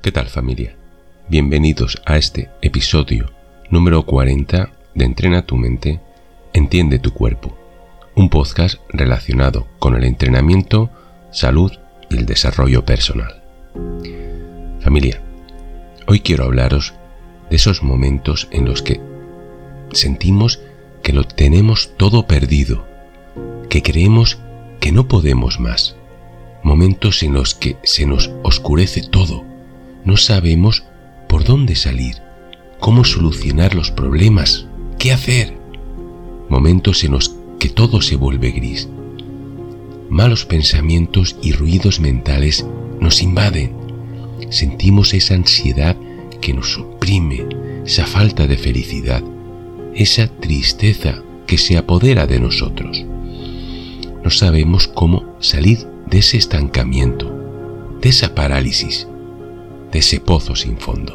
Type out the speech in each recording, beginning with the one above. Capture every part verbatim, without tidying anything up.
¿Qué tal, familia? Bienvenidos a este episodio número cuarenta de Entrena tu mente, entiende tu cuerpo, un podcast relacionado con el entrenamiento, salud y el desarrollo personal. Familia, hoy quiero hablaros de esos momentos en los que sentimos que lo tenemos todo perdido, que creemos que no podemos más, momentos en los que se nos oscurece todo, no sabemos por dónde salir, cómo solucionar los problemas, qué hacer, momentos en los que todo se vuelve gris. Malos pensamientos y ruidos mentales nos invaden, sentimos esa ansiedad que nos oprime, esa falta de felicidad, esa tristeza que se apodera de nosotros. No sabemos cómo salir de ese estancamiento, de esa parálisis, de ese pozo sin fondo.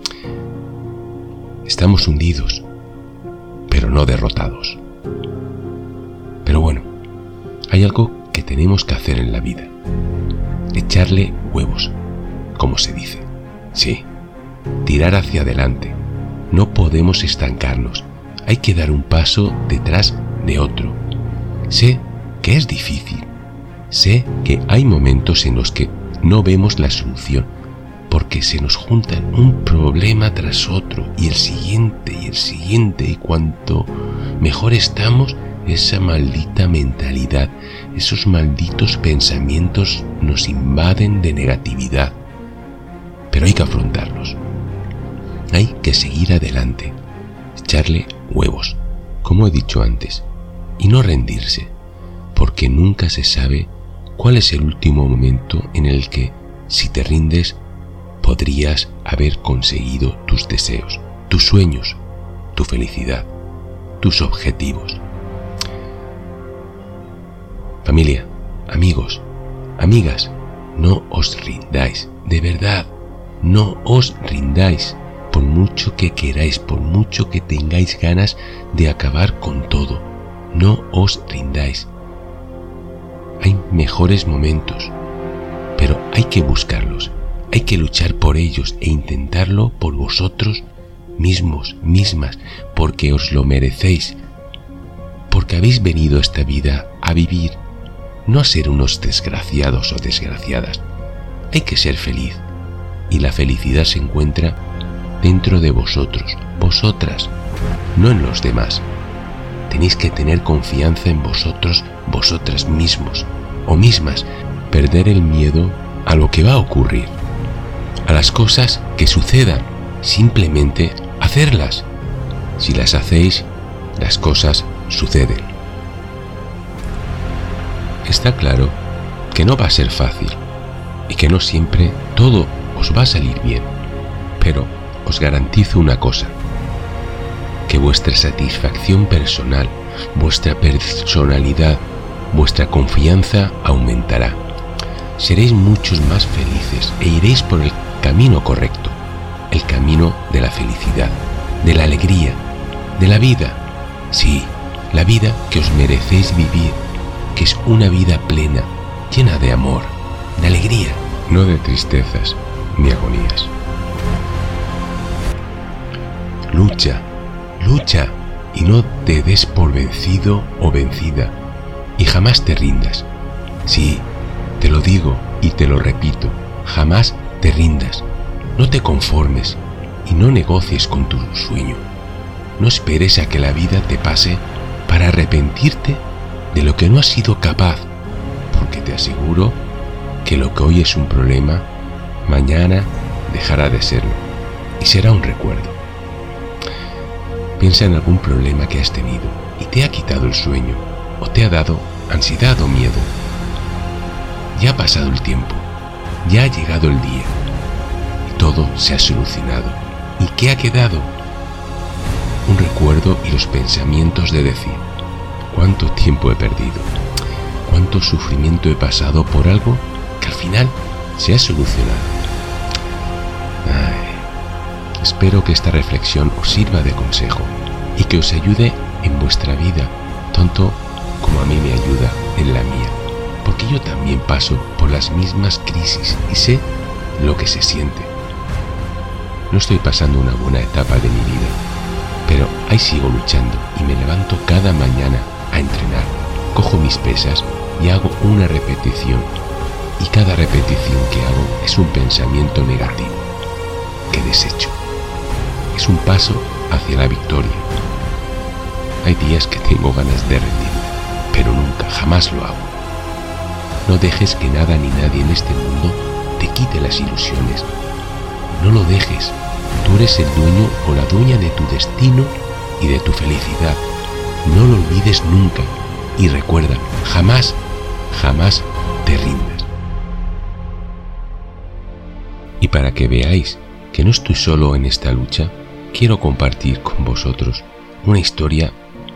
Estamos hundidos, pero no derrotados. Pero bueno, hay algo que tenemos que hacer en la vida: echarle huevos, como se dice. Sí, tirar hacia adelante. No podemos estancarnos. Hay que dar un paso detrás de otro. Sé que es difícil. Sé que hay momentos en los que no vemos la solución, porque se nos juntan un problema tras otro y el siguiente y el siguiente, y cuanto mejor estamos, esa maldita mentalidad, esos malditos pensamientos nos invaden de negatividad. Pero hay que afrontarlos. Hay que seguir adelante, echarle huevos, como he dicho antes, y no rendirse, porque nunca se sabe cuál es el último momento en el que, si te rindes, podrías haber conseguido tus deseos, tus sueños, tu felicidad, tus objetivos. Familia, amigos, amigas, no os rindáis, de verdad, no os rindáis, por mucho que queráis, por mucho que tengáis ganas de acabar con todo, no os rindáis. Hay mejores momentos, pero hay que buscarlos. Hay que luchar por ellos e intentarlo por vosotros mismos, mismas, porque os lo merecéis, porque habéis venido a esta vida a vivir, no a ser unos desgraciados o desgraciadas. Hay que ser feliz, y la felicidad se encuentra dentro de vosotros, vosotras, no en los demás. Tenéis que tener confianza en vosotros, vosotras mismos o mismas, perder el miedo a lo que va a ocurrir, a las cosas que sucedan, simplemente hacerlas. Si las hacéis, las cosas suceden. Está claro que no va a ser fácil y que no siempre todo os va a salir bien, pero os garantizo una cosa: que vuestra satisfacción personal, vuestra personalidad, vuestra confianza aumentará. Seréis muchos más felices e iréis por el camino correcto, el camino de la felicidad, de la alegría, de la vida. Sí, la vida que os merecéis vivir, que es una vida plena, llena de amor, de alegría, no de tristezas ni agonías. Lucha, lucha y no te des por vencido o vencida, y jamás te rindas. Sí, te lo digo y te lo repito, jamás te rindas, no te conformes y no negocies con tu sueño. No esperes a que la vida te pase para arrepentirte de lo que no has sido capaz, porque te aseguro que lo que hoy es un problema, mañana dejará de serlo y será un recuerdo. Piensa en algún problema que has tenido y te ha quitado el sueño o te ha dado ansiedad o miedo. Ya ha pasado el tiempo, ya ha llegado el día y todo se ha solucionado. ¿Y qué ha quedado? Un recuerdo y los pensamientos de decir: ¿cuánto tiempo he perdido? ¿Cuánto sufrimiento he pasado por algo que al final se ha solucionado? Ay, espero que esta reflexión os sirva de consejo y que os ayude en vuestra vida, tanto como a mí me ayuda en la mía, porque yo también paso por las mismas crisis y sé lo que se siente. no estoy pasando una buena etapa de mi vida, pero ahí sigo luchando y me levanto cada mañana a entrenar. Cojo mis pesas y hago una repetición, y cada repetición que hago es un pensamiento negativo que desecho. Es un paso hacia la victoria. Hay días que tengo ganas de rendirme, pero nunca, jamás lo hago. No dejes que nada ni nadie en este mundo te quite las ilusiones. No lo dejes. Tú eres el dueño o la dueña de tu destino y de tu felicidad. No lo olvides nunca. Y recuerda, jamás, jamás te rindas. Y para que veáis que no estoy solo en esta lucha, quiero compartir con vosotros una historia.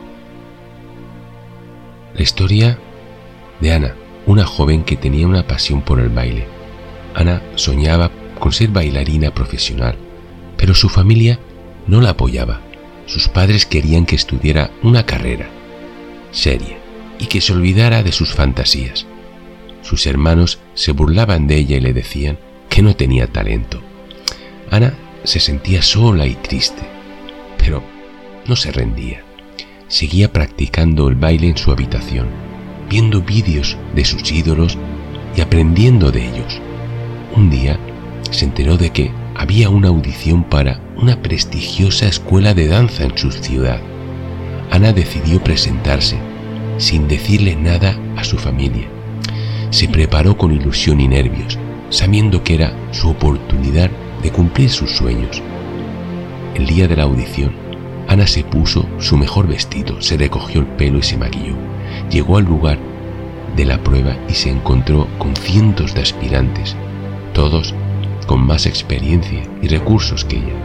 La historia de Ana, una joven que tenía una pasión por el baile. Ana soñaba con ser bailarina profesional, pero su familia no la apoyaba. Sus padres querían que estudiara una carrera seria y que se olvidara de sus fantasías. Sus hermanos se burlaban de ella y le decían que no tenía talento. Ana se sentía sola y triste, pero no se rendía. Seguía practicando el baile en su habitación, viendo vídeos de sus ídolos y aprendiendo de ellos. Un día se enteró de que había una audición para una prestigiosa escuela de danza en su ciudad. Ana decidió presentarse, sin decirle nada a su familia. Se preparó con ilusión y nervios, sabiendo que era su oportunidad de cumplir sus sueños. El día de la audición, Ana se puso su mejor vestido, se recogió el pelo y se maquilló. Llegó al lugar de la prueba y se encontró con cientos de aspirantes, todos con más experiencia y recursos que ella.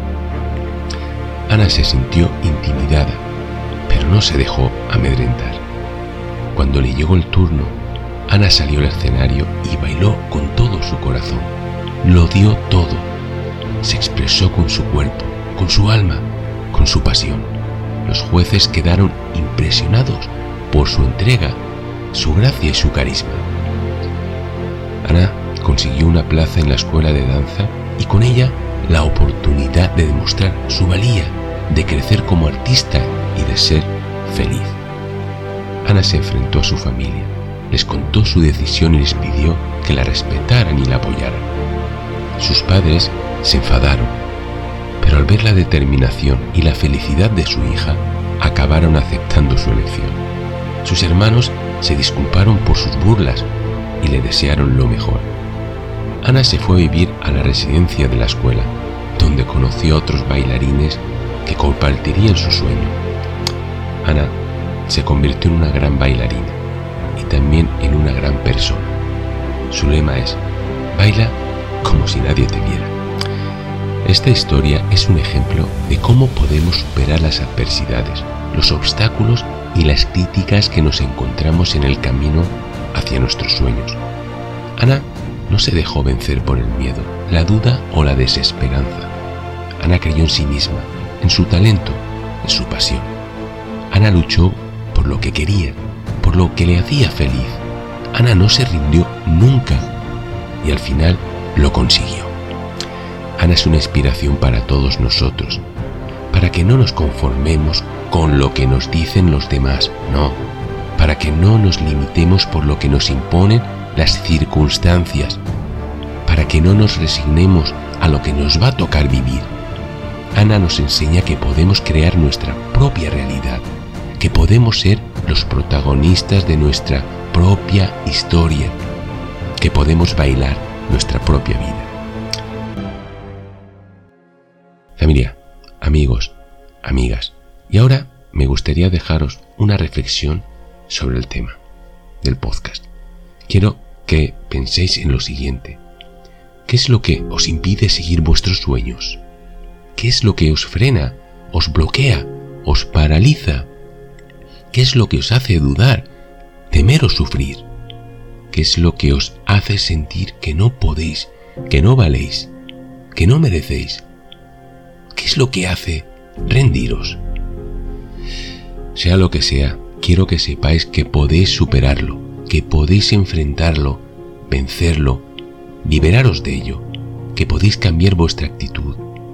Ana se sintió intimidada, pero no se dejó amedrentar. Cuando le llegó el turno, Ana salió al escenario y bailó con todo su corazón. Lo dio todo. Se expresó con su cuerpo, con su alma, con su pasión. Los jueces quedaron impresionados por su entrega, su gracia y su carisma. Ana consiguió una plaza en la escuela de danza y con ella la oportunidad de demostrar su valía, de crecer como artista y de ser feliz. Ana se enfrentó a su familia, les contó su decisión y les pidió que la respetaran y la apoyaran. Sus padres se enfadaron, pero al ver la determinación y la felicidad de su hija, acabaron aceptando su elección. Sus hermanos se disculparon por sus burlas y le desearon lo mejor. Ana se fue a vivir a la residencia de la escuela, donde conoció a otros bailarines que compartirían su sueño. Ana se convirtió en una gran bailarina y también en una gran persona. Su lema es: baila como si nadie te viera. Esta historia es un ejemplo de cómo podemos superar las adversidades, los obstáculos y las críticas que nos encontramos en el camino hacia nuestros sueños. Ana no se dejó vencer por el miedo, la duda o la desesperanza. Ana creyó en sí misma, en su talento, en su pasión. Ana luchó por lo que quería, por lo que le hacía feliz. Ana no se rindió nunca y al final lo consiguió. Ana es una inspiración para todos nosotros, para que no nos conformemos con lo que nos dicen los demás, no, para que no nos limitemos por lo que nos imponen las circunstancias, para que no nos resignemos a lo que nos va a tocar vivir. Ana nos enseña que podemos crear nuestra propia realidad, que podemos ser los protagonistas de nuestra propia historia, que podemos bailar nuestra propia vida. Familia, amigos, amigas, y ahora me gustaría dejaros una reflexión sobre el tema del podcast. Quiero que penséis en lo siguiente. ¿Qué es lo que os impide seguir vuestros sueños? ¿Qué es lo que os frena, os bloquea, os paraliza? ¿Qué es lo que os hace dudar, temer o sufrir? ¿Qué es lo que os hace sentir que no podéis, que no valéis, que no merecéis? ¿Qué es lo que hace rendiros? Sea lo que sea, quiero que sepáis que podéis superarlo, que podéis enfrentarlo, vencerlo, liberaros de ello, que podéis cambiar vuestra actitud,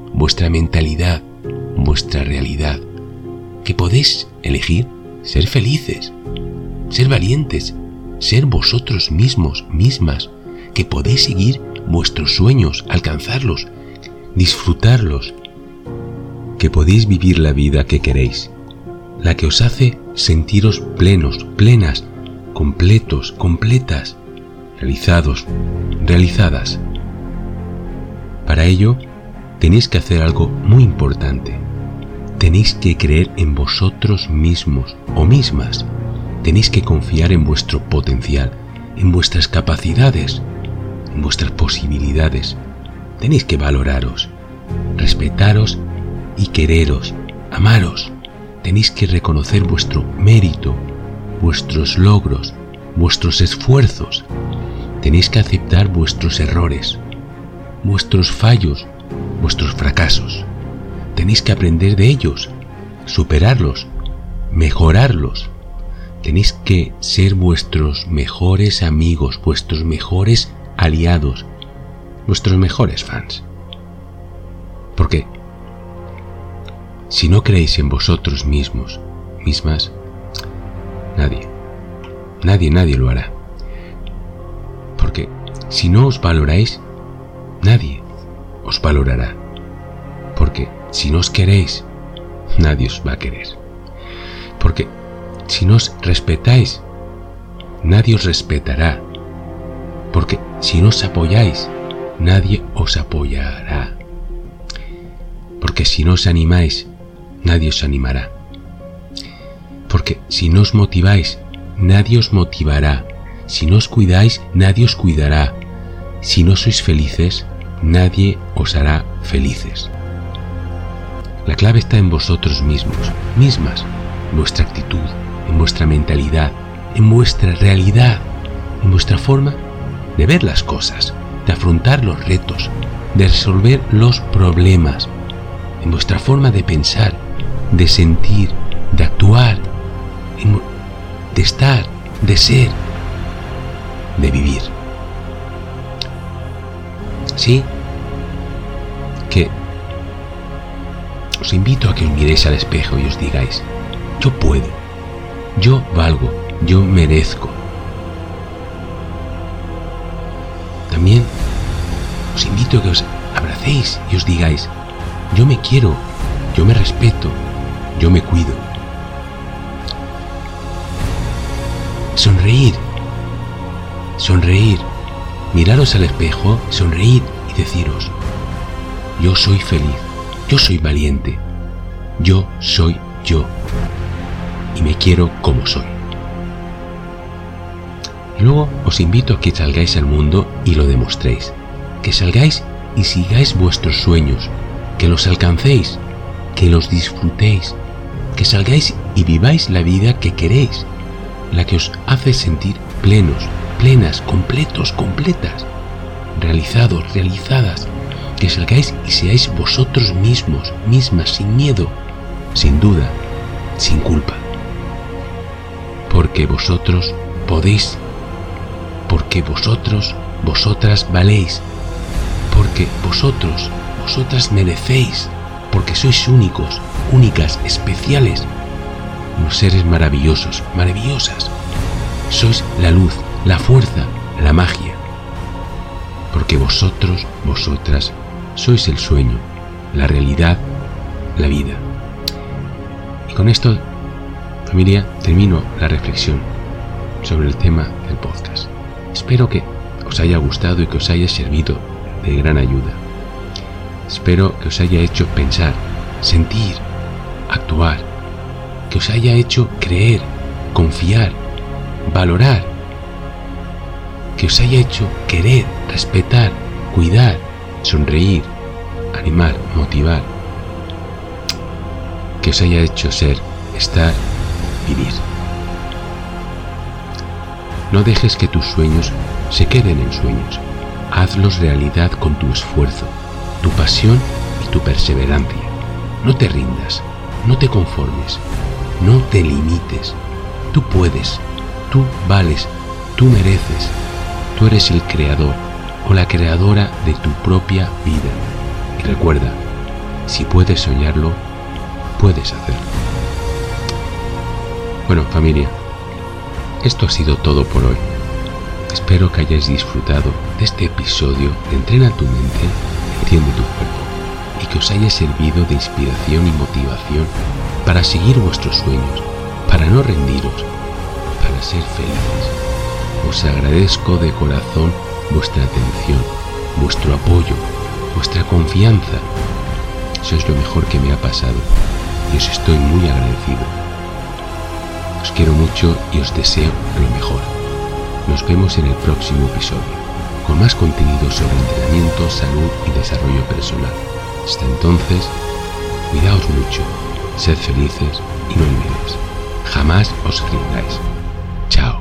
vuestra mentalidad, vuestra realidad, que podéis elegir ser felices, ser valientes, ser vosotros mismos, mismas, que podéis seguir vuestros sueños, alcanzarlos, disfrutarlos, que podéis vivir la vida que queréis, la que os hace sentiros plenos, plenas, completos, completas, realizados, realizadas. Para ello, tenéis que hacer algo muy importante. Tenéis que creer en vosotros mismos o mismas. Tenéis que confiar en vuestro potencial, en vuestras capacidades, en vuestras posibilidades. Tenéis que valoraros, respetaros y quereros, amaros. Tenéis que reconocer vuestro mérito, vuestros logros, vuestros esfuerzos. Tenéis que aceptar vuestros errores, vuestros fallos, vuestros fracasos. Tenéis que aprender de ellos, superarlos, mejorarlos. Tenéis que ser vuestros mejores amigos, vuestros mejores aliados, vuestros mejores fans. Porque si no creéis en vosotros mismos, mismas, nadie, nadie, nadie lo hará. Porque si no os valoráis, nadie os valorará. Porque si no os queréis, nadie os va a querer. Porque si no os respetáis, nadie os respetará. Porque si no os apoyáis, nadie os apoyará. Porque si no os animáis, nadie os animará. Porque si no os motiváis, nadie os motivará. Si no os cuidáis, nadie os cuidará. Si no sois felices, nadie os hará felices. La clave está en vosotros mismos, mismas, en vuestra actitud, en vuestra mentalidad, en vuestra realidad, en vuestra forma de ver las cosas, de afrontar los retos, de resolver los problemas, en vuestra forma de pensar, de sentir, de actuar, de estar, de ser, de vivir. Sí, que os invito a que os miréis al espejo y os digáis: yo puedo, yo valgo, yo merezco. También os invito a que os abracéis y os digáis: yo me quiero, yo me respeto, yo me cuido. Sonreír, sonreír, miraros al espejo, sonreír y deciros: yo soy feliz, yo soy valiente, yo soy yo y me quiero como soy. Y luego os invito a que salgáis al mundo y lo demostréis, que salgáis y sigáis vuestros sueños, que los alcancéis, que los disfrutéis, que salgáis y viváis la vida que queréis, la que os hace sentir plenos, plenas, completos, completas, realizados, realizadas, que salgáis y seáis vosotros mismos, mismas, sin miedo, sin duda, sin culpa. Porque vosotros podéis, porque vosotros, vosotras valéis, porque vosotros, vosotras merecéis, porque sois únicos, únicas, especiales, unos seres maravillosos, maravillosas. Sois la luz, la fuerza, la magia. Porque vosotros, vosotras, sois el sueño, la realidad, la vida. Y con esto, familia, termino la reflexión sobre el tema del podcast. Espero que os haya gustado y que os haya servido de gran ayuda. Espero que os haya hecho pensar, sentir, actuar, que os haya hecho creer, confiar, valorar, que os haya hecho querer, respetar, cuidar, sonreír, animar, motivar, que os haya hecho ser, estar, vivir. No dejes que tus sueños se queden en sueños. Hazlos realidad con tu esfuerzo, tu pasión y tu perseverancia. No te rindas, no te conformes, no te limites. Tú puedes, tú vales, tú mereces. Tú eres el creador o la creadora de tu propia vida. Y recuerda, Si puedes soñarlo, puedes hacerlo. Bueno, familia, esto ha sido todo por hoy. Espero que hayáis disfrutado de este episodio de Entrena tu mente, entiende tu cuerpo, y que os haya servido de inspiración y motivación para seguir vuestros sueños, para no rendiros, para ser felices. Os agradezco de corazón vuestra atención, vuestro apoyo, vuestra confianza. Sois lo mejor que me ha pasado y os estoy muy agradecido. Os quiero mucho y os deseo lo mejor. Nos vemos en el próximo episodio, con más contenido sobre entrenamiento, salud y desarrollo personal. Hasta entonces, cuidaos mucho, sed felices y no olvidéis, jamás os rindáis. Chao.